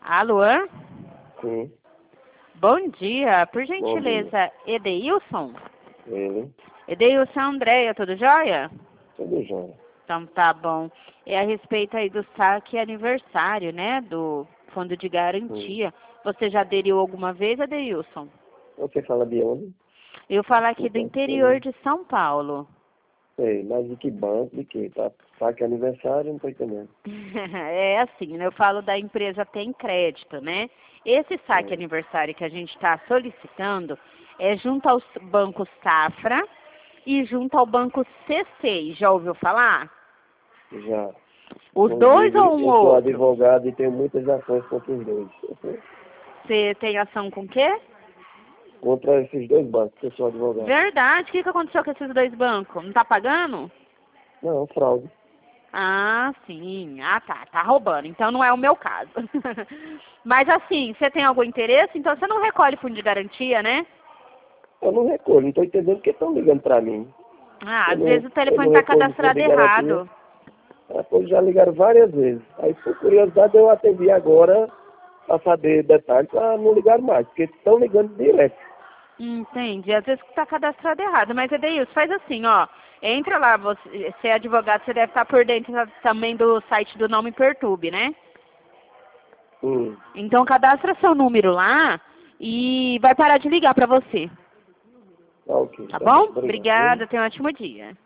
Alô? Sim. Bom dia. Por Bom dia. gentileza, Edeilson? Ele. Edeilson, Andréia, tudo jóia? Tudo jóia. Então tá bom. É a respeito aí do saque aniversário, né? Do fundo de garantia. Você já aderiu alguma vez, Edeilson? Você fala de onde? Eu falo aqui do Desculpa, interior de São Paulo. sei, mas de que banco, de que? Tá? Saque aniversário, não tô entendendo. É assim, né? Eu falo da empresa Tem Crédito, né? Esse saque É. aniversário que a gente está solicitando é junto ao Banco Safra e junto ao Banco C6. Já ouviu falar? Já. Os dois Inclusive, ou um eu ou sou outro? advogado e tenho muitas ações contra os dois. Você tem ação com o quê? Contra esses dois bancos, que eu sou advogado. Verdade. O que aconteceu com esses dois bancos? Não tá pagando? Não, fraude. Ah, sim. Ah, tá. Tá roubando. Então não é o meu caso. Mas assim, você tem algum interesse? Então você não recolhe fundo de garantia, né? Eu não recolho, não tô entendendo porque estão ligando pra mim. Ah, às Eu vezes o telefone não tá recolho fundo cadastrado de garantia. errado. Pois já ligaram várias vezes. Aí, por curiosidade, eu atendi agora para saber detalhes, para não ligar mais, porque estão ligando direto. Entendi. Às vezes tá cadastrado errado. Mas, Edeilson, faz assim, ó. Entra lá, você é advogado, você deve estar por dentro também do site do Não Me Perturbe, né? Então cadastra seu número lá e vai parar de ligar pra você. Ok, Tá tá bom. bom? Obrigado. Obrigada, tenha um ótimo dia.